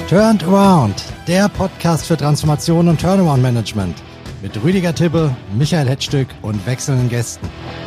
Turned Around, der Podcast für Transformation und Turnaround-Management mit Rüdiger Tibbe, Michael Hetzstück und wechselnden Gästen.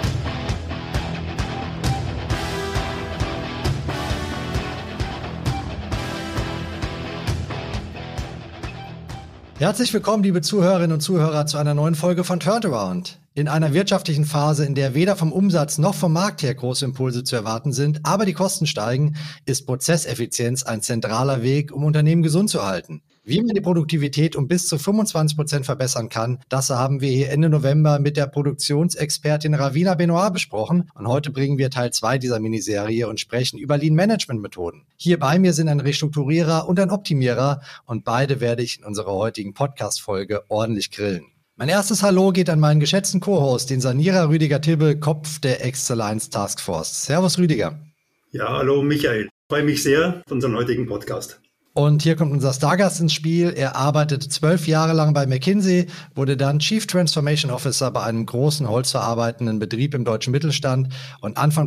Herzlich willkommen, liebe Zuhörerinnen und Zuhörer, zu einer neuen Folge von Turned Around. In einer wirtschaftlichen Phase, in der weder vom Umsatz noch vom Markt her große Impulse zu erwarten sind, aber die Kosten steigen, ist Prozesseffizienz ein zentraler Weg, um Unternehmen gesund zu halten. Wie man die Produktivität um bis zu 25% verbessern kann, das haben wir hier Ende November mit der Produktionsexpertin Ravina Benoit besprochen. Und heute bringen wir Teil 2 dieser Miniserie und sprechen über Lean-Management-Methoden. Hier bei mir sind ein Restrukturierer und ein Optimierer und beide werde ich in unserer heutigen Podcast-Folge ordentlich grillen. Mein erstes Hallo geht an meinen geschätzten Co-Host, den Sanierer Rüdiger Tibbe, Kopf der Excellence Taskforce. Servus Rüdiger. Ja, hallo Michael. Ich freue mich sehr auf unseren heutigen Podcast. Und hier kommt unser Stargast ins Spiel. Er arbeitete 12 Jahre lang bei McKinsey, wurde dann Chief Transformation Officer bei einem großen holzverarbeitenden Betrieb im deutschen Mittelstand. Und Anfang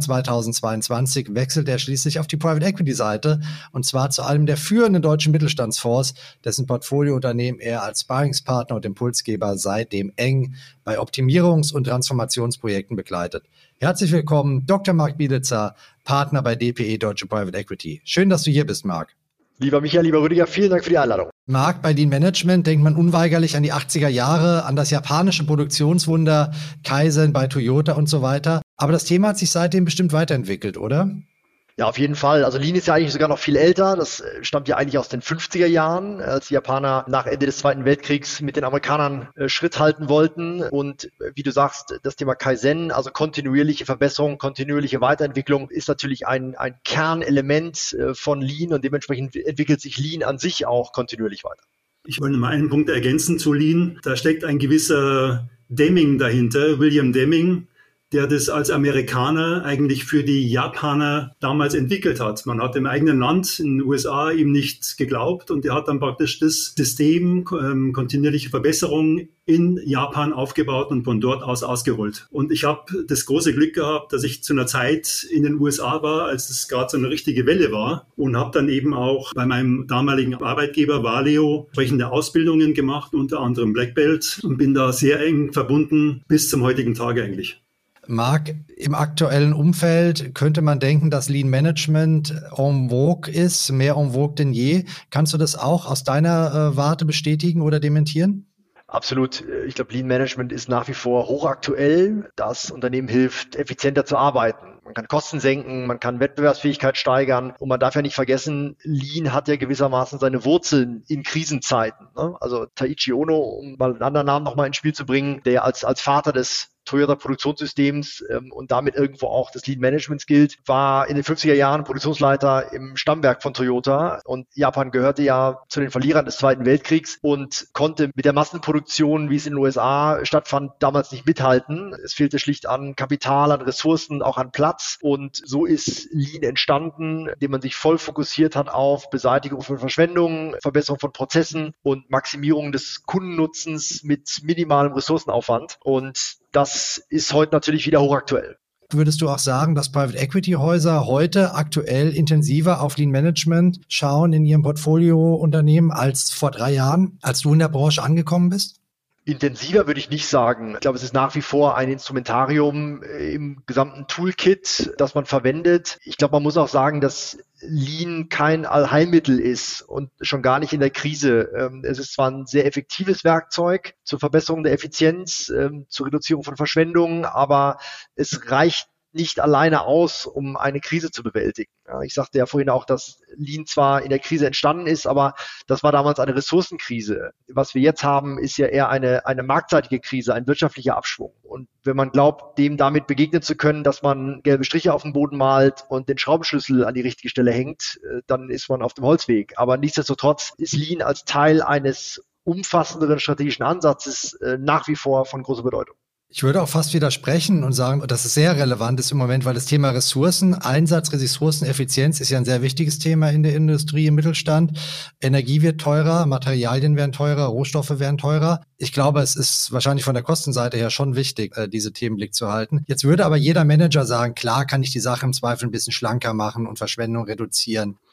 2022 wechselte er schließlich auf die Private Equity Seite, und zwar zu einem der führenden deutschen Mittelstandsfonds, dessen Portfoliounternehmen er als Sparringspartner und Impulsgeber seitdem eng bei Optimierungs- und Transformationsprojekten begleitet. Herzlich willkommen, Dr. Marc Bielitzer, Partner bei DPE Deutsche Private Equity. Schön, dass du hier bist, Marc. Lieber Michael, lieber Rüdiger, vielen Dank für die Einladung. Marc, bei Lean Management denkt man unweigerlich an die 80er Jahre, an das japanische Produktionswunder, Kaizen bei Toyota und so weiter. Aber das Thema hat sich seitdem bestimmt weiterentwickelt, oder? Ja, auf jeden Fall. Also Lean ist ja eigentlich sogar noch viel älter. Das stammt ja eigentlich aus den 50er Jahren, als die Japaner nach Ende des Zweiten Weltkriegs mit den Amerikanern Schritt halten wollten. Und wie du sagst, das Thema Kaizen, also kontinuierliche Verbesserung, kontinuierliche Weiterentwicklung, ist natürlich ein Kernelement von Lean, und dementsprechend entwickelt sich Lean an sich auch kontinuierlich weiter. Ich wollte mal einen Punkt ergänzen zu Lean. Da steckt ein gewisser Deming dahinter, William Deming, der das als Amerikaner eigentlich für die Japaner damals entwickelt hat. Man hat im eigenen Land, in den USA, ihm nicht geglaubt, und er hat dann praktisch das System kontinuierliche Verbesserung in Japan aufgebaut und von dort aus ausgerollt. Und ich habe das große Glück gehabt, dass ich zu einer Zeit in den USA war, als es gerade so eine richtige Welle war, und habe dann eben auch bei meinem damaligen Arbeitgeber Valeo entsprechende Ausbildungen gemacht, unter anderem Black Belt, und bin da sehr eng verbunden bis zum heutigen Tage eigentlich. Marc, im aktuellen Umfeld könnte man denken, dass Lean Management en vogue ist, mehr en vogue denn je. Kannst du das auch aus deiner Warte bestätigen oder dementieren? Absolut. Ich glaube, Lean Management ist nach wie vor hochaktuell. Das Unternehmen hilft, effizienter zu arbeiten. Man kann Kosten senken, man kann Wettbewerbsfähigkeit steigern, und man darf ja nicht vergessen, Lean hat ja gewissermaßen seine Wurzeln in Krisenzeiten. Also Taiichi Ohno, um mal einen anderen Namen nochmal ins Spiel zu bringen, der als Vater des Toyota-Produktionssystems und damit irgendwo auch des Lean-Managements gilt, war in den 50er Jahren Produktionsleiter im Stammwerk von Toyota, und Japan gehörte ja zu den Verlierern des Zweiten Weltkriegs und konnte mit der Massenproduktion, wie es in den USA stattfand, damals nicht mithalten. Es fehlte schlicht an Kapital, an Ressourcen, auch an Platz, und so ist Lean entstanden, indem man sich voll fokussiert hat auf Beseitigung von Verschwendung, Verbesserung von Prozessen und Maximierung des Kundennutzens mit minimalem Ressourcenaufwand, und das ist heute natürlich wieder hochaktuell. Würdest du auch sagen, dass Private Equity Häuser heute aktuell intensiver auf Lean Management schauen in ihrem Portfoliounternehmen als vor 3 Jahren, als du in der Branche angekommen bist? Intensiver würde ich nicht sagen. Ich glaube, es ist nach wie vor ein Instrumentarium im gesamten Toolkit, das man verwendet. Ich glaube, man muss auch sagen, dass Lean kein Allheilmittel ist, und schon gar nicht in der Krise. Es ist zwar ein sehr effektives Werkzeug zur Verbesserung der Effizienz, zur Reduzierung von Verschwendung, aber es reicht nicht alleine aus, um eine Krise zu bewältigen. Ja, ich sagte ja vorhin auch, dass Lean zwar in der Krise entstanden ist, aber das war damals eine Ressourcenkrise. Was wir jetzt haben, ist ja eher eine marktseitige Krise, ein wirtschaftlicher Abschwung. Und wenn man glaubt, dem damit begegnen zu können, dass man gelbe Striche auf den Boden malt und den Schraubenschlüssel an die richtige Stelle hängt, dann ist man auf dem Holzweg. Aber nichtsdestotrotz ist Lean als Teil eines umfassenderen strategischen Ansatzes nach wie vor von großer Bedeutung. Ich würde auch fast widersprechen und sagen, dass es sehr relevant ist im Moment, weil das Thema Ressourceneinsatz, Ressourceneffizienz ist ja ein sehr wichtiges Thema in der Industrie, im Mittelstand. Energie wird teurer, Materialien werden teurer, Rohstoffe werden teurer. Ich glaube, es ist wahrscheinlich von der Kostenseite her schon wichtig, diese Themen im Blick zu halten. Jetzt würde aber jeder Manager sagen, klar kann ich die Sache im Zweifel ein bisschen schlanker machen und Verschwendung reduzieren.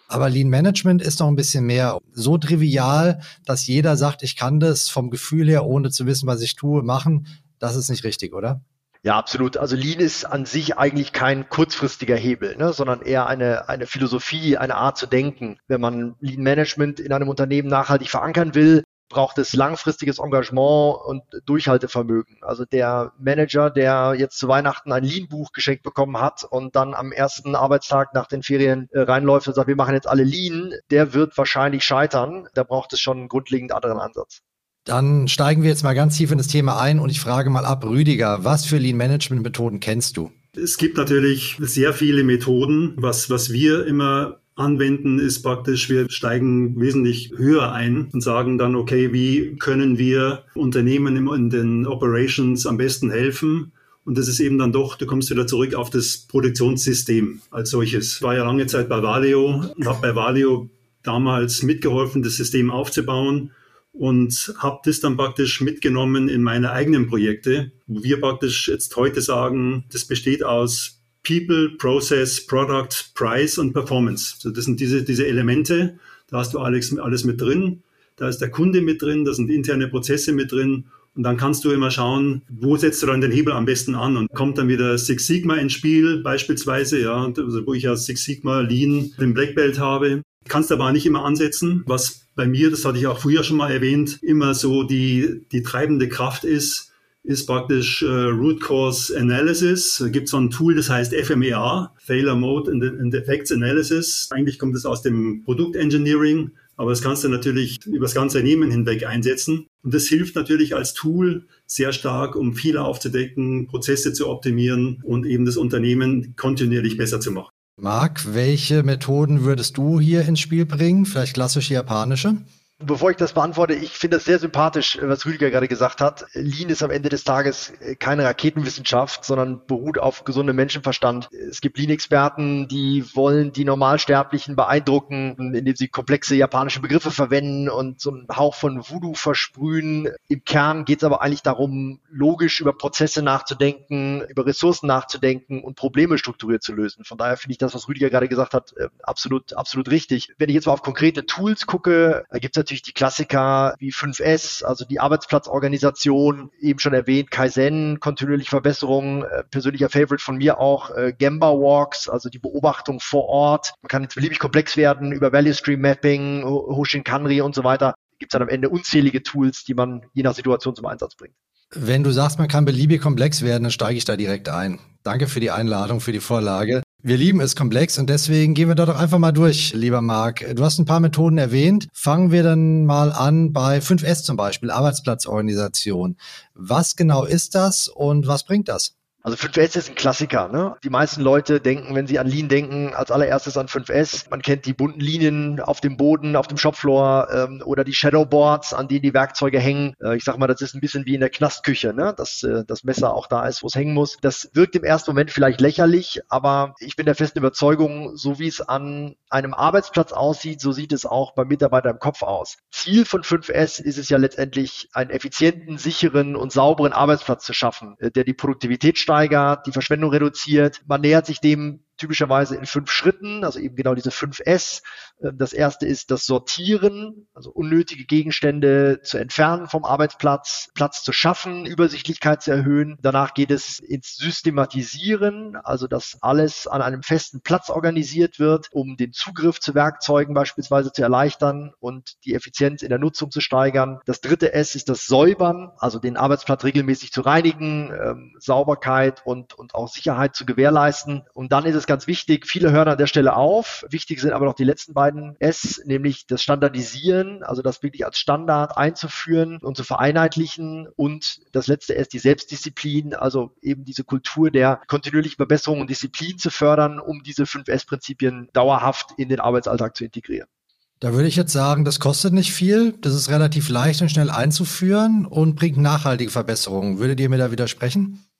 Aber Lean Management ist noch ein bisschen mehr so trivial, dass jeder sagt, ich kann das vom Gefühl her, ohne zu wissen, was ich tue, machen. Das ist nicht richtig, oder? Ja, absolut. Also Lean ist an sich eigentlich kein kurzfristiger Hebel, ne, sondern eher eine Philosophie, eine Art zu denken. Wenn man Lean Management in einem Unternehmen nachhaltig verankern will, braucht es langfristiges Engagement und Durchhaltevermögen. Also der Manager, der jetzt zu Weihnachten ein Lean-Buch geschenkt bekommen hat und dann am ersten Arbeitstag nach den Ferien reinläuft und sagt, wir machen jetzt alle Lean, der wird wahrscheinlich scheitern. Da braucht es schon einen grundlegend anderen Ansatz. Dann steigen wir jetzt mal ganz tief in das Thema ein und ich frage mal ab, Rüdiger, was für Lean-Management-Methoden kennst du? Es gibt natürlich sehr viele Methoden. Was wir immer anwenden, ist praktisch, wir steigen wesentlich höher ein und sagen dann, okay, wie können wir Unternehmen in den Operations am besten helfen? Und das ist eben dann doch, du kommst wieder zurück auf das Produktionssystem als solches. Ich war ja lange Zeit bei Valeo und habe bei Valeo damals mitgeholfen, das System aufzubauen und habe das dann praktisch mitgenommen in meine eigenen Projekte, wo wir praktisch jetzt heute sagen, das besteht aus People, Process, Product, Price und Performance. So, das sind diese Elemente, da hast du alles mit drin, da ist der Kunde mit drin, da sind interne Prozesse mit drin und dann kannst du immer schauen, wo setzt du dann den Hebel am besten an und kommt dann wieder Six Sigma ins Spiel beispielsweise, ja, also wo ich ja Six Sigma Lean den Black Belt habe. Kannst aber auch nicht immer ansetzen, was bei mir, das hatte ich auch früher schon mal erwähnt, immer so die treibende Kraft ist praktisch Root Cause Analysis. Da gibt es so ein Tool, das heißt FMEA, Failure Mode and Effects Analysis. Eigentlich kommt es aus dem Produktengineering, aber das kannst du natürlich über das ganze Unternehmen hinweg einsetzen. Und das hilft natürlich als Tool sehr stark, um Fehler aufzudecken, Prozesse zu optimieren und eben das Unternehmen kontinuierlich besser zu machen. Marc, welche Methoden würdest du hier ins Spiel bringen? Vielleicht klassische japanische? Bevor ich das beantworte, ich finde das sehr sympathisch, was Rüdiger gerade gesagt hat. Lean ist am Ende des Tages keine Raketenwissenschaft, sondern beruht auf gesundem Menschenverstand. Es gibt Lean-Experten, die wollen die Normalsterblichen beeindrucken, indem sie komplexe japanische Begriffe verwenden und so einen Hauch von Voodoo versprühen. Im Kern geht es aber eigentlich darum, logisch über Prozesse nachzudenken, über Ressourcen nachzudenken und Probleme strukturiert zu lösen. Von daher finde ich das, was Rüdiger gerade gesagt hat, absolut richtig. Wenn ich jetzt mal auf konkrete Tools gucke, gibt es natürlich die Klassiker wie 5S, also die Arbeitsplatzorganisation, eben schon erwähnt, Kaizen, kontinuierliche Verbesserung, persönlicher Favorite von mir auch, Gemba Walks, also die Beobachtung vor Ort. Man kann jetzt beliebig komplex werden über Value Stream Mapping, Hoshinkanri und so weiter. Gibt es dann am Ende unzählige Tools, die man je nach Situation zum Einsatz bringt. Wenn du sagst, man kann beliebig komplex werden, dann steige ich da direkt ein. Danke für die Einladung, für die Vorlage. Wir lieben es komplex und deswegen gehen wir da doch einfach mal durch, lieber Marc. Du hast ein paar Methoden erwähnt. Fangen wir dann mal an bei 5S zum Beispiel, Arbeitsplatzorganisation. Was genau ist das und was bringt das? Also 5S ist ein Klassiker, ne? Die meisten Leute denken, wenn sie an Lean denken, als allererstes an 5S. Man kennt die bunten Linien auf dem Boden, auf dem Shopfloor oder die Shadowboards, an denen die Werkzeuge hängen. Ich sag mal, das ist ein bisschen wie in der Knastküche, ne? Dass das Messer auch da ist, wo es hängen muss. Das wirkt im ersten Moment vielleicht lächerlich, aber ich bin der festen Überzeugung, so wie es an einem Arbeitsplatz aussieht, so sieht es auch beim Mitarbeiter im Kopf aus. Ziel von 5S ist es ja letztendlich, einen effizienten, sicheren und sauberen Arbeitsplatz zu schaffen, der die Produktivität steigert, die Verschwendung reduziert. Man nähert sich dem typischerweise in 5 Schritten, also eben genau diese 5S. Das erste ist das Sortieren, also unnötige Gegenstände zu entfernen vom Arbeitsplatz, Platz zu schaffen, Übersichtlichkeit zu erhöhen. Danach geht es ins Systematisieren, also dass alles an einem festen Platz organisiert wird, um den Zugriff zu Werkzeugen beispielsweise zu erleichtern und die Effizienz in der Nutzung zu steigern. Das dritte S ist das Säubern, also den Arbeitsplatz regelmäßig zu reinigen, Sauberkeit und auch Sicherheit zu gewährleisten. Und dann ist es ganz wichtig, viele hören an der Stelle auf. Wichtig sind aber noch die letzten beiden S, nämlich das Standardisieren, also das wirklich als Standard einzuführen und zu vereinheitlichen. Und das letzte S, die Selbstdisziplin, also eben diese Kultur der kontinuierlichen Verbesserung und Disziplin zu fördern, um diese 5S-Prinzipien dauerhaft in den Arbeitsalltag zu integrieren. Da würde ich jetzt sagen, das kostet nicht viel, das ist relativ leicht und schnell einzuführen und bringt nachhaltige Verbesserungen. Würdet ihr mir da widersprechen?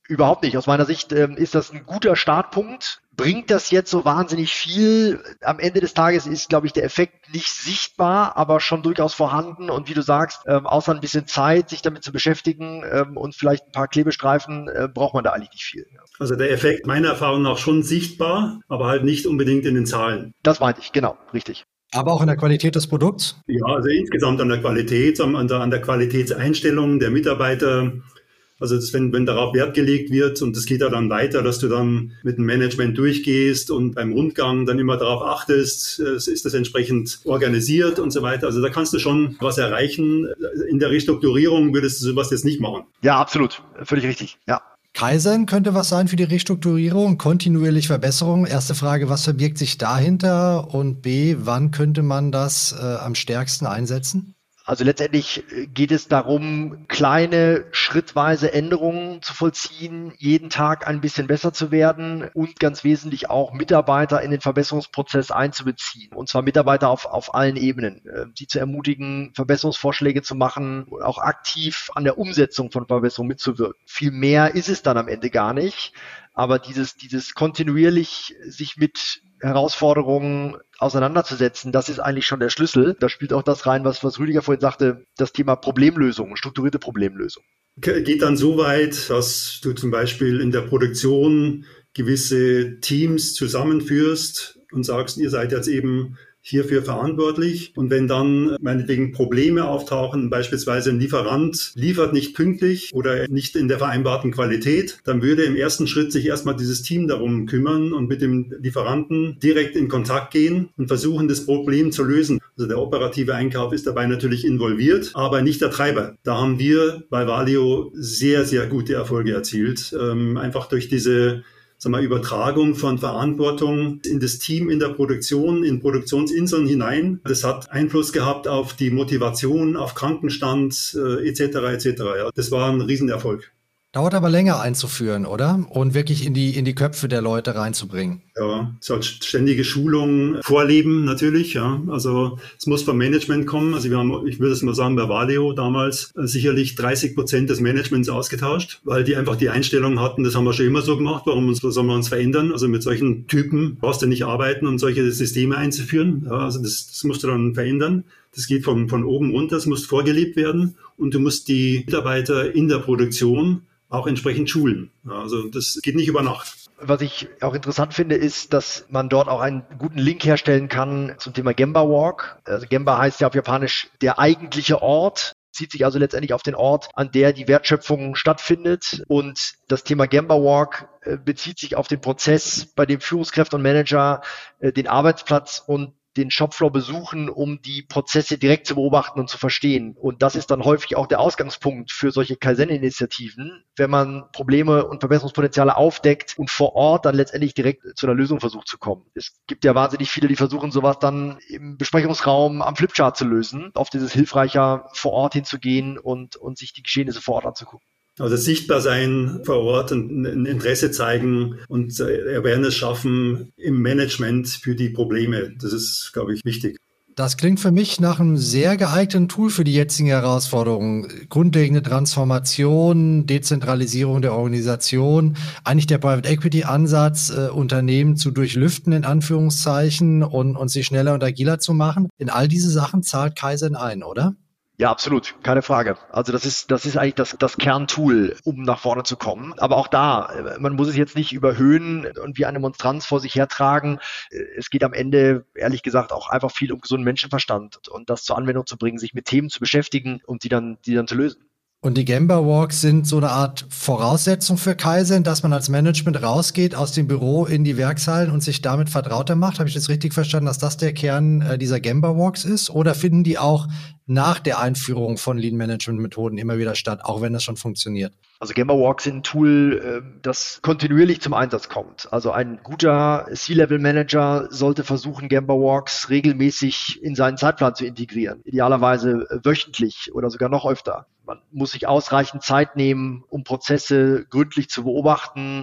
Überhaupt nicht. Aus meiner Sicht ist das ein guter Startpunkt. Bringt das jetzt so wahnsinnig viel? Am Ende des Tages ist, glaube ich, der Effekt nicht sichtbar, aber schon durchaus vorhanden. Und wie du sagst, außer ein bisschen Zeit, sich damit zu beschäftigen und vielleicht ein paar Klebestreifen, braucht man da eigentlich nicht viel. Also der Effekt meiner Erfahrung nach schon sichtbar, aber halt nicht unbedingt in den Zahlen. Das meinte ich, genau, richtig. Aber auch in der Qualität des Produkts? Ja, also insgesamt an der Qualität, an der Qualitätseinstellung der Mitarbeiter. Also wenn darauf Wert gelegt wird und es geht ja dann weiter, dass du dann mit dem Management durchgehst und beim Rundgang dann immer darauf achtest, ist das entsprechend organisiert und so weiter. Also da kannst du schon was erreichen. In der Restrukturierung würdest du sowas jetzt nicht machen. Ja, absolut. Völlig richtig. Ja. Kaizen könnte was sein für die Restrukturierung, kontinuierlich Verbesserung. Erste Frage, was verbirgt sich dahinter? Und B, wann könnte man das am stärksten einsetzen? Also letztendlich geht es darum, kleine, schrittweise Änderungen zu vollziehen, jeden Tag ein bisschen besser zu werden und ganz wesentlich auch Mitarbeiter in den Verbesserungsprozess einzubeziehen. Und zwar Mitarbeiter auf allen Ebenen, sie zu ermutigen, Verbesserungsvorschläge zu machen und auch aktiv an der Umsetzung von Verbesserungen mitzuwirken. Viel mehr ist es dann am Ende gar nicht, aber dieses kontinuierlich sich mit Herausforderungen auseinanderzusetzen, das ist eigentlich schon der Schlüssel. Da spielt auch das rein, was Rüdiger vorhin sagte, das Thema Problemlösung, strukturierte Problemlösung. Geht dann so weit, dass du zum Beispiel in der Produktion gewisse Teams zusammenführst und sagst, ihr seid jetzt eben hierfür verantwortlich. Und wenn dann meinetwegen Probleme auftauchen, beispielsweise ein Lieferant liefert nicht pünktlich oder nicht in der vereinbarten Qualität, dann würde im ersten Schritt sich erstmal dieses Team darum kümmern und mit dem Lieferanten direkt in Kontakt gehen und versuchen, das Problem zu lösen. Also der operative Einkauf ist dabei natürlich involviert, aber nicht der Treiber. Da haben wir bei Valeo sehr, sehr gute Erfolge erzielt. Einfach durch diese Übertragung von Verantwortung in das Team in der Produktion, in Produktionsinseln hinein. Das hat Einfluss gehabt auf die Motivation, auf Krankenstand etc. etc. Ja, das war ein Riesenerfolg. Dauert aber länger einzuführen, oder? Und wirklich in die Köpfe der Leute reinzubringen. Ja, es hat ständige Schulung, Vorleben natürlich, ja. Also es muss vom Management kommen. Also wir haben, ich würde es mal sagen, bei Valeo damals sicherlich 30% des Managements ausgetauscht, weil die einfach die Einstellung hatten, das haben wir schon immer so gemacht, sollen wir uns verändern? Also mit solchen Typen brauchst du nicht arbeiten, um solche Systeme einzuführen. Ja, also das musst du dann verändern. Das geht von oben runter, es muss vorgelebt werden und du musst die Mitarbeiter in der Produktion auch entsprechend schulen. Also das geht nicht über Nacht. Was ich auch interessant finde, ist, dass man dort auch einen guten Link herstellen kann zum Thema Gemba Walk. Also Gemba heißt ja auf Japanisch der eigentliche Ort, zieht sich also letztendlich auf den Ort, an der die Wertschöpfung stattfindet. Und das Thema Gemba Walk bezieht sich auf den Prozess, bei dem Führungskräfte und Manager den Arbeitsplatz und den Shopfloor besuchen, um die Prozesse direkt zu beobachten und zu verstehen. Und das ist dann häufig auch der Ausgangspunkt für solche Kaizen-Initiativen, wenn man Probleme und Verbesserungspotenziale aufdeckt und vor Ort dann letztendlich direkt zu einer Lösung versucht zu kommen. Es gibt ja wahnsinnig viele, die versuchen, sowas dann im Besprechungsraum am Flipchart zu lösen. Oft ist es hilfreicher, vor Ort hinzugehen und sich die Geschehnisse vor Ort anzugucken. Also sichtbar sein vor Ort und ein Interesse zeigen und Awareness schaffen im Management für die Probleme. Das ist, glaube ich, wichtig. Das klingt für mich nach einem sehr geeigneten Tool für die jetzigen Herausforderungen. Grundlegende Transformation, Dezentralisierung der Organisation, eigentlich der Private Equity Ansatz, Unternehmen zu durchlüften in Anführungszeichen und sie schneller und agiler zu machen. In all diese Sachen zahlt Kaizen ein, oder? Ja, absolut, keine Frage. Also das ist eigentlich das Kerntool, um nach vorne zu kommen. Aber auch da, man muss es jetzt nicht überhöhen und wie eine Monstranz vor sich hertragen. Es geht am Ende, ehrlich gesagt, auch einfach viel um gesunden Menschenverstand und das zur Anwendung zu bringen, sich mit Themen zu beschäftigen und die dann zu lösen. Und die Gemba Walks sind so eine Art Voraussetzung für Kaizen, dass man als Management rausgeht aus dem Büro in die Werkshallen und sich damit vertrauter macht. Habe ich das richtig verstanden, dass das der Kern dieser Gemba Walks ist? Oder finden die auch nach der Einführung von Lean Management Methoden immer wieder statt, auch wenn das schon funktioniert? Also Gemba Walks sind ein Tool, das kontinuierlich zum Einsatz kommt. Also ein guter C-Level-Manager sollte versuchen, Gemba Walks regelmäßig in seinen Zeitplan zu integrieren. Idealerweise wöchentlich oder sogar noch öfter. Man muss sich ausreichend Zeit nehmen, um Prozesse gründlich zu beobachten.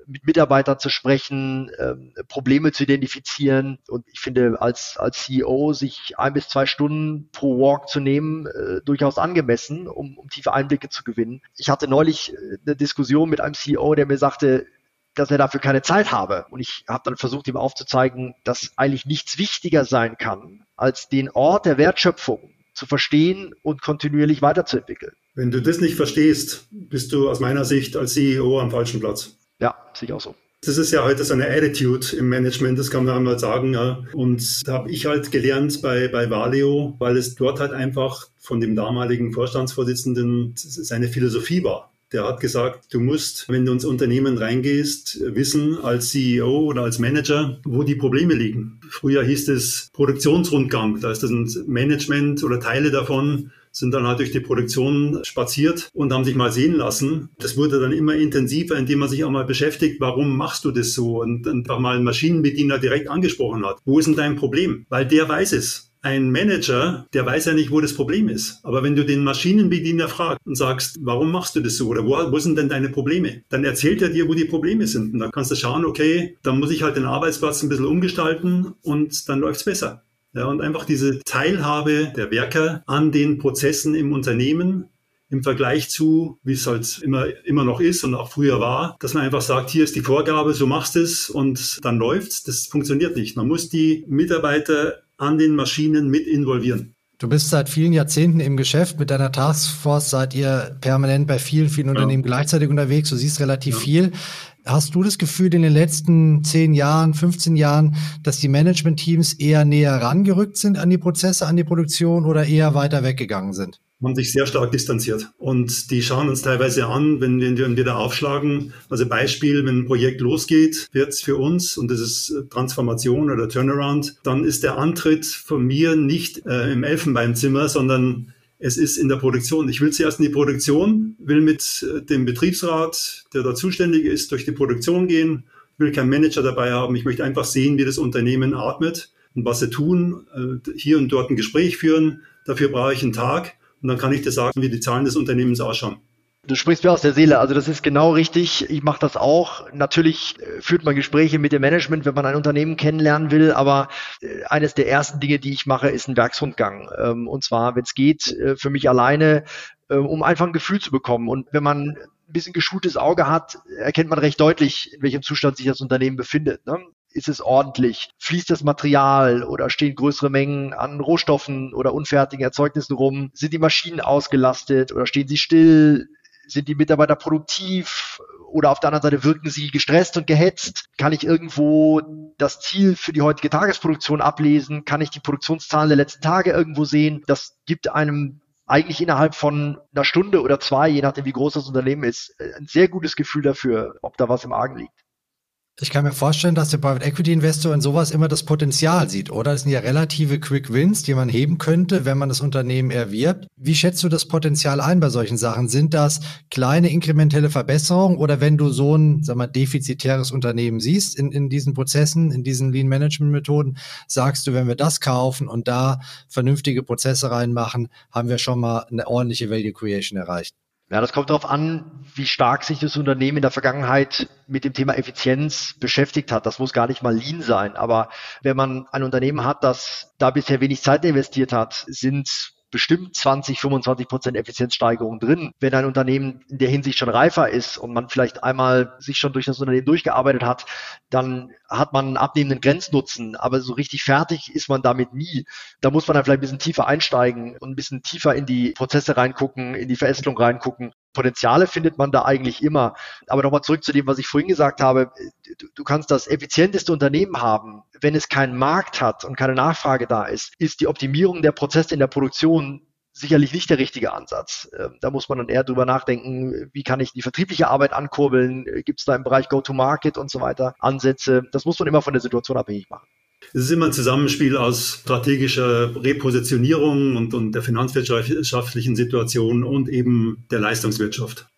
mit Mitarbeitern zu sprechen, Probleme zu identifizieren. Und ich finde, als CEO sich 1 bis 2 Stunden pro Walk zu nehmen, durchaus angemessen, um tiefe Einblicke zu gewinnen. Ich hatte neulich eine Diskussion mit einem CEO, der mir sagte, dass er dafür keine Zeit habe. Und ich habe dann versucht, ihm aufzuzeigen, dass eigentlich nichts wichtiger sein kann, als den Ort der Wertschöpfung zu verstehen und kontinuierlich weiterzuentwickeln. Wenn du das nicht verstehst, bist du aus meiner Sicht als CEO am falschen Platz. Ja, sehe ich auch so. Das ist ja heute so eine Attitude im Management, das kann man einmal sagen. Ja. Und da habe ich halt gelernt bei Valeo, weil es dort halt einfach von dem damaligen Vorstandsvorsitzenden seine Philosophie war. Der hat gesagt, du musst, wenn du ins Unternehmen reingehst, wissen als CEO oder als Manager, wo die Probleme liegen. Früher hieß es Produktionsrundgang. Da ist das ein Management oder Teile davon sind dann halt durch die Produktion spaziert und haben sich mal sehen lassen. Das wurde dann immer intensiver, indem man sich auch mal beschäftigt, warum machst du das so? Und einfach mal einen Maschinenbediener direkt angesprochen hat. Wo ist denn dein Problem? Weil der weiß es. Ein Manager, der weiß ja nicht, wo das Problem ist. Aber wenn du den Maschinenbediener fragst und sagst, warum machst du das so oder wo sind denn deine Probleme? Dann erzählt er dir, wo die Probleme sind. Und dann kannst du schauen, okay, dann muss ich halt den Arbeitsplatz ein bisschen umgestalten und dann läuft's besser. Ja, und einfach diese Teilhabe der Werker an den Prozessen im Unternehmen im Vergleich zu, wie es halt immer noch ist und auch früher war, dass man einfach sagt, hier ist die Vorgabe, so machst es und dann läuft's. Das funktioniert nicht. Man muss die Mitarbeiter an den Maschinen mit involvieren. Du bist seit vielen Jahrzehnten im Geschäft. Mit deiner Taskforce seid ihr permanent bei vielen Unternehmen gleichzeitig unterwegs. Du siehst relativ viel. Hast du das Gefühl in den letzten 10 Jahren, 15 Jahren, dass die Management-Teams eher näher rangerückt sind an die Prozesse, an die Produktion oder eher weiter weggegangen sind? Haben sich sehr stark distanziert. Und die schauen uns teilweise an, wenn wir da aufschlagen. Also Beispiel, wenn ein Projekt losgeht, wird's für uns, und das ist Transformation oder Turnaround, dann ist der Antritt von mir nicht im Elfenbeinzimmer, sondern es ist in der Produktion. Ich will zuerst in die Produktion, will mit dem Betriebsrat, der da zuständig ist, durch die Produktion gehen, will keinen Manager dabei haben. Ich möchte einfach sehen, wie das Unternehmen atmet und was sie tun, hier und dort ein Gespräch führen. Dafür brauche ich einen Tag. Und dann kann ich dir sagen, wie die Zahlen des Unternehmens ausschauen. Du sprichst mir aus der Seele, also das ist genau richtig. Ich mache das auch. Natürlich führt man Gespräche mit dem Management, wenn man ein Unternehmen kennenlernen will, aber eines der ersten Dinge, die ich mache, ist ein Werksrundgang. Und zwar, wenn es geht, für mich alleine, um einfach ein Gefühl zu bekommen. Und wenn man ein bisschen geschultes Auge hat, erkennt man recht deutlich, in welchem Zustand sich das Unternehmen befindet, ne? Ist es ordentlich? Fließt das Material oder stehen größere Mengen an Rohstoffen oder unfertigen Erzeugnissen rum? Sind die Maschinen ausgelastet oder stehen sie still? Sind die Mitarbeiter produktiv oder auf der anderen Seite wirken sie gestresst und gehetzt? Kann ich irgendwo das Ziel für die heutige Tagesproduktion ablesen? Kann ich die Produktionszahlen der letzten Tage irgendwo sehen? Das gibt einem eigentlich innerhalb von einer Stunde oder 2, je nachdem wie groß das Unternehmen ist, ein sehr gutes Gefühl dafür, ob da was im Argen liegt. Ich kann mir vorstellen, dass der Private Equity Investor in sowas immer das Potenzial sieht, oder? Das sind ja relative Quick Wins, die man heben könnte, wenn man das Unternehmen erwirbt. Wie schätzt du das Potenzial ein bei solchen Sachen? Sind das kleine inkrementelle Verbesserungen oder wenn du so ein, sag mal, defizitäres Unternehmen siehst in diesen Prozessen, in diesen Lean Management Methoden, sagst du, wenn wir das kaufen und da vernünftige Prozesse reinmachen, haben wir schon mal eine ordentliche Value Creation erreicht? Ja, das kommt darauf an, wie stark sich das Unternehmen in der Vergangenheit mit dem Thema Effizienz beschäftigt hat. Das muss gar nicht mal Lean sein. Aber wenn man ein Unternehmen hat, das da bisher wenig Zeit investiert hat, sind bestimmt 20-25% Effizienzsteigerung drin. Wenn ein Unternehmen in der Hinsicht schon reifer ist und man vielleicht einmal sich schon durch das Unternehmen durchgearbeitet hat, dann hat man einen abnehmenden Grenznutzen. Aber so richtig fertig ist man damit nie. Da muss man dann vielleicht ein bisschen tiefer einsteigen und ein bisschen tiefer in die Prozesse reingucken, in die Verästelung reingucken. Potenziale findet man da eigentlich immer. Aber nochmal zurück zu dem, was ich vorhin gesagt habe. Du kannst das effizienteste Unternehmen haben. Wenn es keinen Markt hat und keine Nachfrage da ist, ist die Optimierung der Prozesse in der Produktion sicherlich nicht der richtige Ansatz. Da muss man dann eher drüber nachdenken, wie kann ich die vertriebliche Arbeit ankurbeln? Gibt es da im Bereich Go-to-Market und so weiter Ansätze? Das muss man immer von der Situation abhängig machen. Es ist immer ein Zusammenspiel aus strategischer Repositionierung und der finanzwirtschaftlichen Situation und eben der Leistungswirtschaft.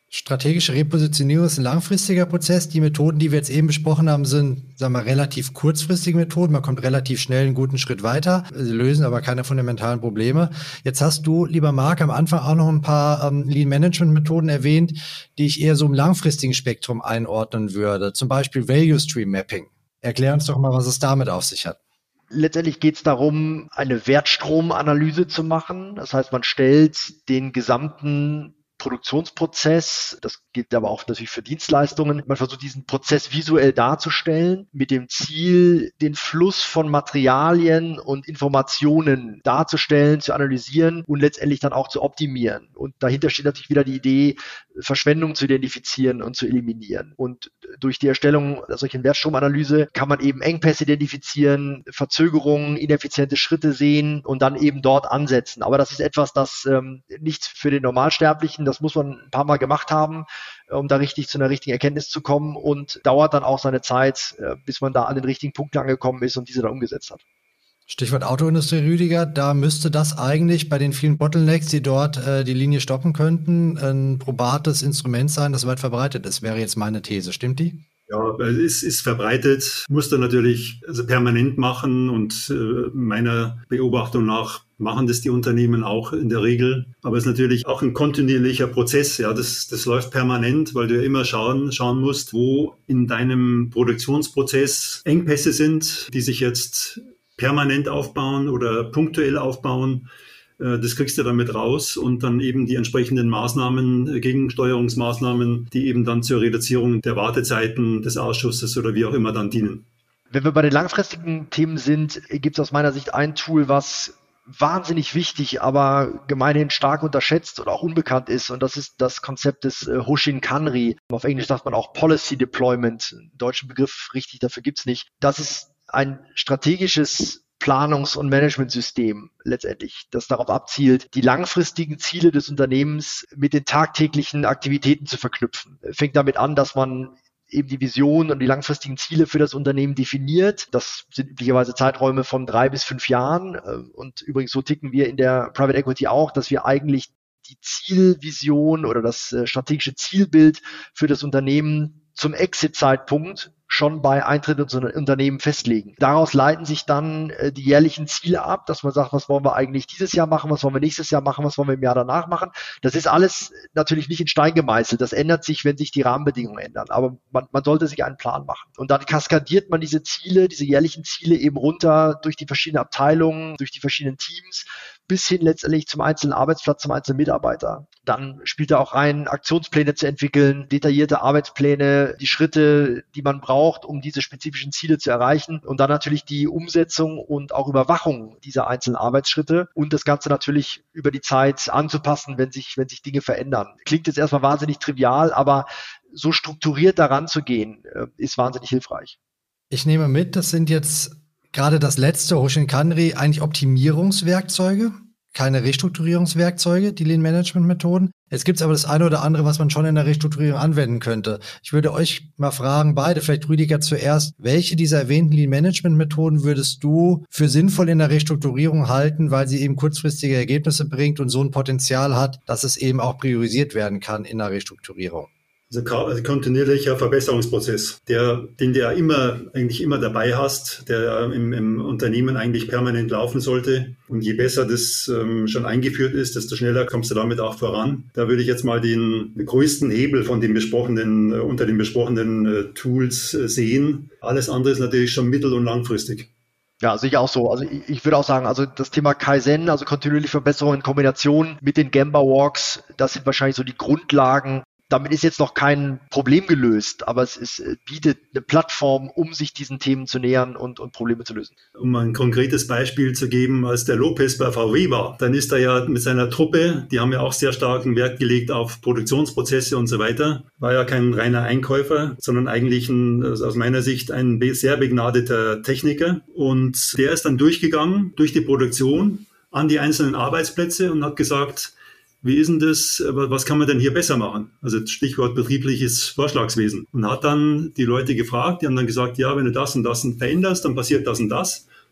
Strategische Repositionierung ist ein langfristiger Prozess. Die Methoden, die wir jetzt eben besprochen haben, sind, sagen wir, relativ kurzfristige Methoden. Man kommt relativ schnell einen guten Schritt weiter. Sie lösen aber keine fundamentalen Probleme. Jetzt hast du, lieber Marc, am Anfang auch noch ein paar Lean-Management-Methoden erwähnt, die ich eher so im langfristigen Spektrum einordnen würde. Zum Beispiel Value Stream Mapping. Erklär uns doch mal, was es damit auf sich hat. Letztendlich geht es darum, eine Wertstromanalyse zu machen. Das heißt, man stellt den gesamten Produktionsprozess, das gilt aber auch natürlich für Dienstleistungen. Man versucht diesen Prozess visuell darzustellen, mit dem Ziel, den Fluss von Materialien und Informationen darzustellen, zu analysieren und letztendlich dann auch zu optimieren. Und dahinter steht natürlich wieder die Idee, Verschwendung zu identifizieren und zu eliminieren. Und durch die Erstellung einer solchen Wertstromanalyse kann man eben Engpässe identifizieren, Verzögerungen, ineffiziente Schritte sehen und dann eben dort ansetzen. Aber das ist etwas, das nichts für den Normalsterblichen, das muss man ein paar Mal gemacht haben, um da richtig zu einer richtigen Erkenntnis zu kommen und dauert dann auch seine Zeit, bis man da an den richtigen Punkten angekommen ist und diese dann umgesetzt hat. Stichwort Autoindustrie, Rüdiger, da müsste das eigentlich bei den vielen Bottlenecks, die dort die Linie stoppen könnten, ein probates Instrument sein, das weit verbreitet ist, wäre jetzt meine These. Stimmt die? Ja, es ist verbreitet, muss dann natürlich permanent machen und meiner Beobachtung nach machen das die Unternehmen auch in der Regel. Aber es ist natürlich auch ein kontinuierlicher Prozess. Ja, das läuft permanent, weil du ja immer schauen musst, wo in deinem Produktionsprozess Engpässe sind, die sich jetzt permanent aufbauen oder punktuell aufbauen. Das kriegst du damit raus und dann eben die entsprechenden Maßnahmen, Gegensteuerungsmaßnahmen, die eben dann zur Reduzierung der Wartezeiten des Ausschusses oder wie auch immer dann dienen. Wenn wir bei den langfristigen Themen sind, gibt es aus meiner Sicht ein Tool, was wahnsinnig wichtig, aber gemeinhin stark unterschätzt oder auch unbekannt ist. Und das ist das Konzept des Hoshin Kanri. Auf Englisch sagt man auch Policy Deployment. Einen deutschen Begriff richtig dafür gibt's nicht. Das ist ein strategisches Planungs- und Managementsystem letztendlich, das darauf abzielt, die langfristigen Ziele des Unternehmens mit den tagtäglichen Aktivitäten zu verknüpfen. Fängt damit an, dass man eben die Vision und die langfristigen Ziele für das Unternehmen definiert. Das sind üblicherweise Zeiträume von 3 bis 5 Jahren. Und übrigens so ticken wir in der Private Equity auch, dass wir eigentlich die Zielvision oder das strategische Zielbild für das Unternehmen zum Exit-Zeitpunkt schon bei Eintritt in so ein Unternehmen festlegen. Daraus leiten sich dann die jährlichen Ziele ab, dass man sagt, was wollen wir eigentlich dieses Jahr machen, was wollen wir nächstes Jahr machen, was wollen wir im Jahr danach machen. Das ist alles natürlich nicht in Stein gemeißelt. Das ändert sich, wenn sich die Rahmenbedingungen ändern. Aber man sollte sich einen Plan machen. Und dann kaskadiert man diese Ziele, diese jährlichen Ziele eben runter durch die verschiedenen Abteilungen, durch die verschiedenen Teams, bis hin letztendlich zum einzelnen Arbeitsplatz, zum einzelnen Mitarbeiter. Dann spielt da auch rein, Aktionspläne zu entwickeln, detaillierte Arbeitspläne, die Schritte, die man braucht, um diese spezifischen Ziele zu erreichen. Und dann natürlich die Umsetzung und auch Überwachung dieser einzelnen Arbeitsschritte und das Ganze natürlich über die Zeit anzupassen, wenn sich Dinge verändern. Klingt jetzt erstmal wahnsinnig trivial, aber so strukturiert daran zu gehen, ist wahnsinnig hilfreich. Ich nehme mit, das sind jetzt gerade das letzte, Hoshin Kanri, eigentlich Optimierungswerkzeuge, keine Restrukturierungswerkzeuge, die Lean-Management-Methoden. Jetzt gibt es aber das eine oder andere, was man schon in der Restrukturierung anwenden könnte. Ich würde euch mal fragen, beide, vielleicht Rüdiger zuerst, welche dieser erwähnten Lean-Management-Methoden würdest du für sinnvoll in der Restrukturierung halten, weil sie eben kurzfristige Ergebnisse bringt und so ein Potenzial hat, dass es eben auch priorisiert werden kann in der Restrukturierung? Also kontinuierlicher Verbesserungsprozess, den du ja eigentlich immer dabei hast, der im Unternehmen eigentlich permanent laufen sollte. Und je besser das schon eingeführt ist, desto schneller kommst du damit auch voran. Da würde ich jetzt mal den größten Hebel von den unter den besprochenen Tools sehen. Alles andere ist natürlich schon mittel- und langfristig. Ja, sehe ich auch so. Also ich würde auch sagen, also das Thema Kaizen, also kontinuierliche Verbesserung in Kombination mit den Gemba Walks, das sind wahrscheinlich so die Grundlagen. Damit ist jetzt noch kein Problem gelöst, aber es bietet eine Plattform, um sich diesen Themen zu nähern und Probleme zu lösen. Um ein konkretes Beispiel zu geben, als der Lopez bei VW war, dann ist er ja mit seiner Truppe, die haben ja auch sehr starken Wert gelegt auf Produktionsprozesse und so weiter, war ja kein reiner Einkäufer, sondern eigentlich aus meiner Sicht ein sehr begnadeter Techniker. Und der ist dann durchgegangen durch die Produktion an die einzelnen Arbeitsplätze und hat gesagt, wie ist denn das, was kann man denn hier besser machen? Also Stichwort betriebliches Vorschlagswesen. Und hat dann die Leute gefragt, die haben dann gesagt, ja, wenn du das und das veränderst, dann passiert das und das.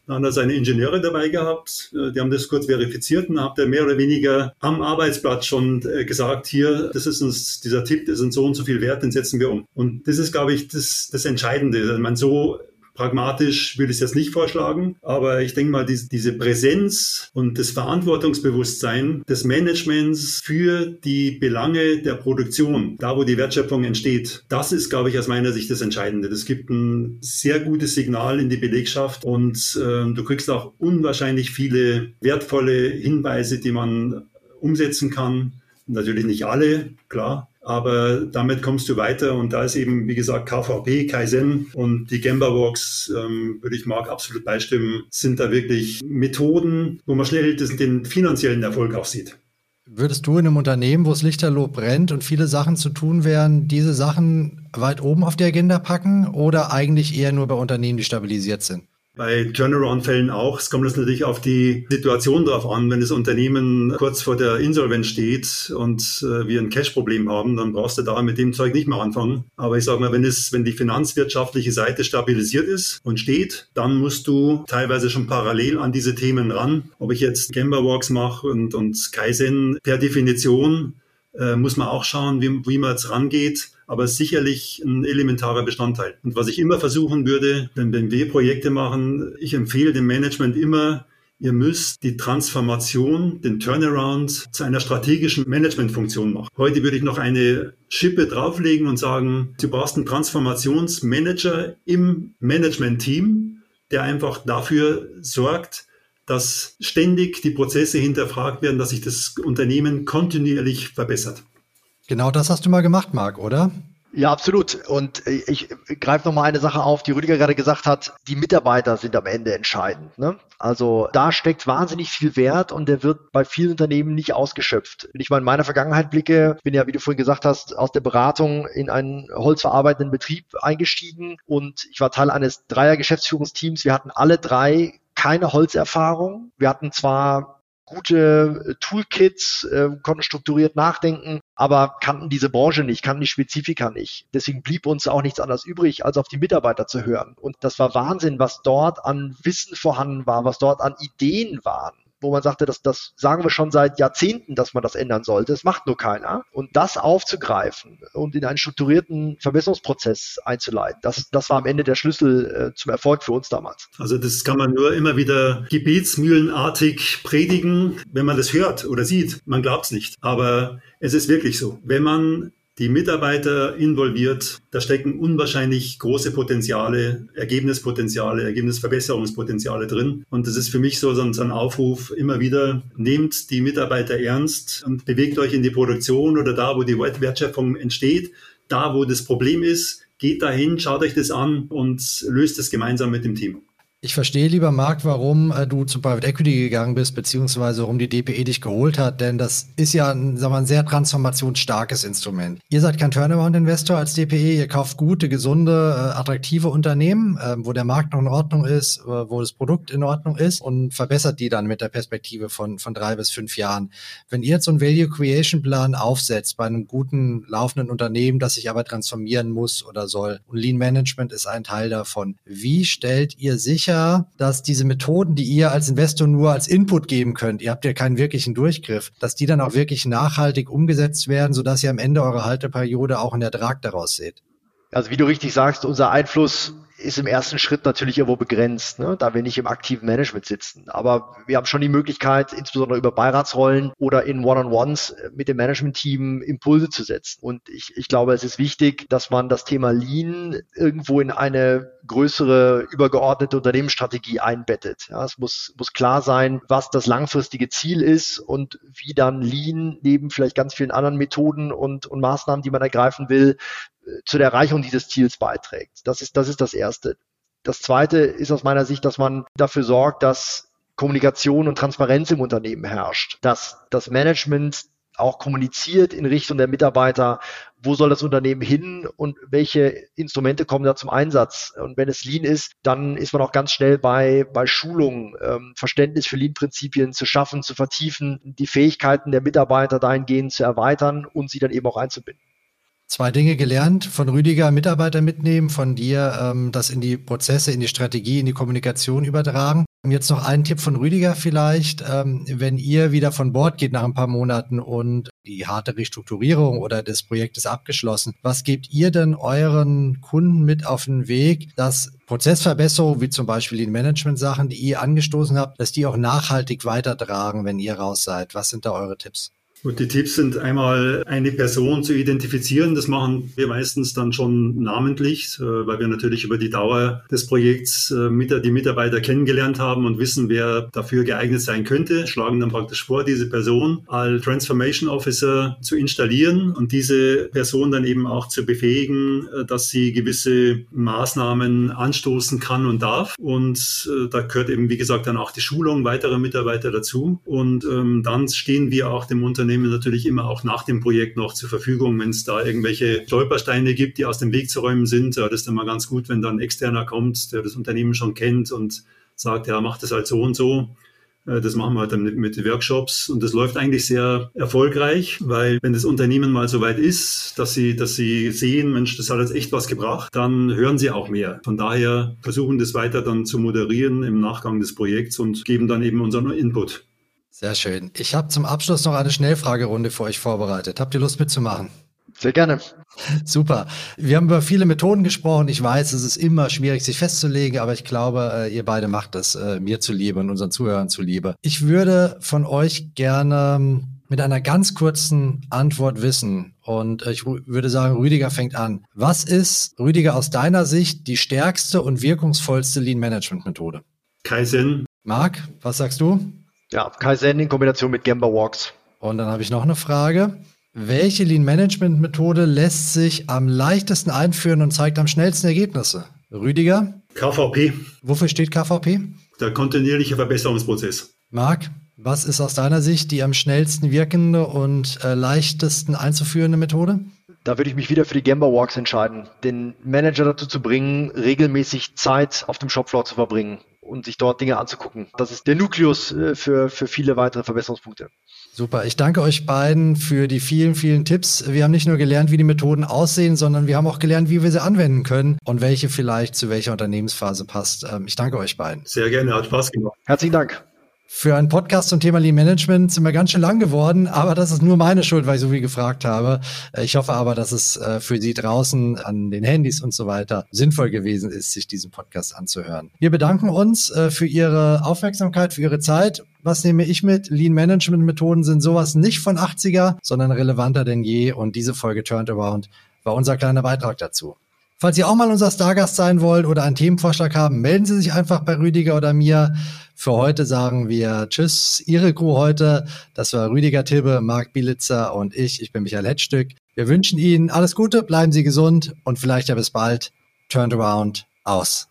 Dann hat er seine Ingenieure dabei gehabt, die haben das kurz verifiziert und hat er mehr oder weniger am Arbeitsplatz schon gesagt, hier, das ist uns, dieser Tipp, das ist uns so und so viel wert, den setzen wir um. Und das ist, glaube ich, das Entscheidende. Also man so pragmatisch will ich es jetzt nicht vorschlagen, aber ich denke mal, diese Präsenz und das Verantwortungsbewusstsein des Managements für die Belange der Produktion, da wo die Wertschöpfung entsteht, das ist, glaube ich, aus meiner Sicht das Entscheidende. Das gibt ein sehr gutes Signal in die Belegschaft und du kriegst auch unwahrscheinlich viele wertvolle Hinweise, die man umsetzen kann. Natürlich nicht alle, klar. Aber damit kommst du weiter und da ist eben, wie gesagt, KVP, Kaizen und die Gemba Walks, würde ich Marc absolut beistimmen, sind da wirklich Methoden, wo man schnell den finanziellen Erfolg auch sieht. Würdest du in einem Unternehmen, wo es lichterloh brennt und viele Sachen zu tun wären, diese Sachen weit oben auf die Agenda packen oder eigentlich eher nur bei Unternehmen, die stabilisiert sind? Bei Turnaround-Fällen auch. Es kommt jetzt natürlich auf die Situation drauf an. Wenn das Unternehmen kurz vor der Insolvenz steht und wir ein Cash-Problem haben, dann brauchst du da mit dem Zeug nicht mehr anfangen. Aber ich sage mal, wenn die finanzwirtschaftliche Seite stabilisiert ist und steht, dann musst du teilweise schon parallel an diese Themen ran. Ob ich jetzt Gemba Walks mache und Kaizen, per Definition muss man auch schauen, wie man jetzt rangeht. Aber sicherlich ein elementarer Bestandteil. Und was ich immer versuchen würde, wenn wir Projekte machen, ich empfehle dem Management immer, ihr müsst die Transformation, den Turnaround zu einer strategischen Managementfunktion machen. Heute würde ich noch eine Schippe drauflegen und sagen, du brauchst einen Transformationsmanager im Management-Team, der einfach dafür sorgt, dass ständig die Prozesse hinterfragt werden, dass sich das Unternehmen kontinuierlich verbessert. Genau das hast du mal gemacht, Marc, oder? Ja, absolut. Und ich greife nochmal eine Sache auf, die Rüdiger gerade gesagt hat, die Mitarbeiter sind am Ende entscheidend. Ne? Also da steckt wahnsinnig viel Wert und der wird bei vielen Unternehmen nicht ausgeschöpft. Wenn ich mal in meiner Vergangenheit blicke, bin ja, wie du vorhin gesagt hast, aus der Beratung in einen holzverarbeitenden Betrieb eingestiegen und ich war Teil eines Dreier-Geschäftsführungsteams. Wir hatten alle drei keine Holzerfahrung. Wir hatten zwar gute Toolkits, konnten strukturiert nachdenken, aber kannten diese Branche nicht, kannten die Spezifika nicht. Deswegen blieb uns auch nichts anderes übrig, als auf die Mitarbeiter zu hören. Und das war Wahnsinn, was dort an Wissen vorhanden war, was dort an Ideen waren, wo man sagte, das sagen wir schon seit Jahrzehnten, dass man das ändern sollte. Das macht nur keiner. Und das aufzugreifen und in einen strukturierten Verbesserungsprozess einzuleiten, das war am Ende der Schlüssel zum Erfolg für uns damals. Also das kann man nur immer wieder gebetsmühlenartig predigen, wenn man das hört oder sieht. Man glaubt es nicht. Aber es ist wirklich so. Wenn man die Mitarbeiter involviert, da stecken unwahrscheinlich große Potenziale, Ergebnisverbesserungspotenziale drin. Und das ist für mich so ein Aufruf immer wieder, nehmt die Mitarbeiter ernst und bewegt euch in die Produktion oder da, wo die Wertschöpfung entsteht, da, wo das Problem ist, geht dahin, schaut euch das an und löst es gemeinsam mit dem Team. Ich verstehe, lieber Marc, warum du zu Private Equity gegangen bist, beziehungsweise warum die DPE dich geholt hat, denn das ist ja ein sehr transformationsstarkes Instrument. Ihr seid kein Turnaround-Investor als DPE, ihr kauft gute, gesunde, attraktive Unternehmen, wo der Markt noch in Ordnung ist, wo das Produkt in Ordnung ist und verbessert die dann mit der Perspektive von 3 bis 5 Jahren. Wenn ihr jetzt so einen Value-Creation-Plan aufsetzt bei einem guten, laufenden Unternehmen, das sich aber transformieren muss oder soll, und Lean Management ist ein Teil davon, wie stellt ihr sicher, dass diese Methoden, die ihr als Investor nur als Input geben könnt, ihr habt ja keinen wirklichen Durchgriff, dass die dann auch wirklich nachhaltig umgesetzt werden, sodass ihr am Ende eurer Halteperiode auch einen Ertrag daraus seht? Also wie du richtig sagst, unser Einfluss ist im ersten Schritt natürlich irgendwo begrenzt, ne, da wir nicht im aktiven Management sitzen. Aber wir haben schon die Möglichkeit, insbesondere über Beiratsrollen oder in One-on-Ones mit dem Management-Team Impulse zu setzen. Und ich glaube, es ist wichtig, dass man das Thema Lean irgendwo in eine größere, übergeordnete Unternehmensstrategie einbettet. Ja, es muss klar sein, was das langfristige Ziel ist und wie dann Lean neben vielleicht ganz vielen anderen Methoden und Maßnahmen, die man ergreifen will, zu der Erreichung dieses Ziels beiträgt. Das ist das Erste. Das Zweite ist aus meiner Sicht, dass man dafür sorgt, dass Kommunikation und Transparenz im Unternehmen herrscht, dass das Management auch kommuniziert in Richtung der Mitarbeiter, wo soll das Unternehmen hin und welche Instrumente kommen da zum Einsatz. Und wenn es Lean ist, dann ist man auch ganz schnell bei Schulungen, Verständnis für Lean-Prinzipien zu schaffen, zu vertiefen, die Fähigkeiten der Mitarbeiter dahingehend zu erweitern und sie dann eben auch einzubinden. 2 Dinge gelernt, von Rüdiger Mitarbeiter mitnehmen, von dir das in die Prozesse, in die Strategie, in die Kommunikation übertragen. Jetzt noch ein Tipp von Rüdiger vielleicht, wenn ihr wieder von Bord geht nach ein paar Monaten und die harte Restrukturierung oder des Projektes abgeschlossen, was gebt ihr denn euren Kunden mit auf den Weg, dass Prozessverbesserungen, wie zum Beispiel die Management-Sachen, die ihr angestoßen habt, dass die auch nachhaltig weitertragen, wenn ihr raus seid? Was sind da eure Tipps? Und die Tipps sind einmal, eine Person zu identifizieren. Das machen wir meistens dann schon namentlich, weil wir natürlich über die Dauer des Projekts die Mitarbeiter kennengelernt haben und wissen, wer dafür geeignet sein könnte. Schlagen dann praktisch vor, diese Person als Transformation Officer zu installieren und diese Person dann eben auch zu befähigen, dass sie gewisse Maßnahmen anstoßen kann und darf. Und da gehört eben, wie gesagt, dann auch die Schulung weiterer Mitarbeiter dazu. Und dann stehen wir auch dem Unternehmen natürlich immer auch nach dem Projekt noch zur Verfügung, wenn es da irgendwelche Stolpersteine gibt, die aus dem Weg zu räumen sind. Das ist dann mal ganz gut, wenn dann ein Externer kommt, der das Unternehmen schon kennt und sagt, ja, macht das halt so und so. Das machen wir halt dann mit Workshops und das läuft eigentlich sehr erfolgreich, weil wenn das Unternehmen mal so weit ist, dass sie sehen, Mensch, das hat jetzt echt was gebracht, dann hören sie auch mehr. Von daher versuchen das weiter dann zu moderieren im Nachgang des Projekts und geben dann eben unseren Input. Sehr schön. Ich habe zum Abschluss noch eine Schnellfragerunde für euch vorbereitet. Habt ihr Lust mitzumachen? Sehr gerne. Super. Wir haben über viele Methoden gesprochen. Ich weiß, es ist immer schwierig, sich festzulegen, aber ich glaube, ihr beide macht es mir zuliebe und unseren Zuhörern zuliebe. Ich würde von euch gerne mit einer ganz kurzen Antwort wissen. Und ich würde sagen, Rüdiger fängt an. Was ist, Rüdiger, aus deiner Sicht die stärkste und wirkungsvollste Lean-Management-Methode? Kaizen. Marc, was sagst du? Ja, Kaizen in Kombination mit Gemba Walks. Und dann habe ich noch eine Frage. Welche Lean-Management-Methode lässt sich am leichtesten einführen und zeigt am schnellsten Ergebnisse? Rüdiger? KVP. Wofür steht KVP? Der kontinuierliche Verbesserungsprozess. Marc, was ist aus deiner Sicht die am schnellsten wirkende und leichtesten einzuführende Methode? Da würde ich mich wieder für die Gemba Walks entscheiden, den Manager dazu zu bringen, regelmäßig Zeit auf dem Shopfloor zu verbringen und sich dort Dinge anzugucken. Das ist der Nukleus für viele weitere Verbesserungspunkte. Super, ich danke euch beiden für die vielen, vielen Tipps. Wir haben nicht nur gelernt, wie die Methoden aussehen, sondern wir haben auch gelernt, wie wir sie anwenden können und welche vielleicht zu welcher Unternehmensphase passt. Ich danke euch beiden. Sehr gerne, hat Spaß gemacht. Herzlichen Dank. Für einen Podcast zum Thema Lean Management sind wir ganz schön lang geworden, aber das ist nur meine Schuld, weil ich so viel gefragt habe. Ich hoffe aber, dass es für Sie draußen an den Handys und so weiter sinnvoll gewesen ist, sich diesen Podcast anzuhören. Wir bedanken uns für Ihre Aufmerksamkeit, für Ihre Zeit. Was nehme ich mit? Lean Management Methoden sind sowas nicht von 80er, sondern relevanter denn je und diese Folge Turned Around war unser kleiner Beitrag dazu. Falls Sie auch mal unser Stargast sein wollen oder einen Themenvorschlag haben, melden Sie sich einfach bei Rüdiger oder mir. Für heute sagen wir Tschüss, Ihre Crew heute. Das war Rüdiger Tibbe, Marc Bielitzer und ich bin Michael Hetzstück. Wir wünschen Ihnen alles Gute, bleiben Sie gesund und vielleicht ja bis bald. Turned Around, aus.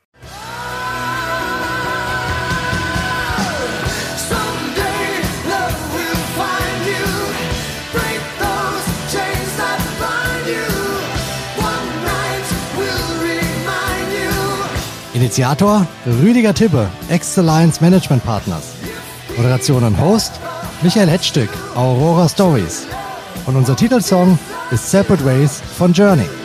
Initiator Rüdiger Tibbe, Ex-Alliance Management Partners. Moderation und Host Michael Hetzstück, Aurora Stories. Und unser Titelsong ist Separate Ways von Journey.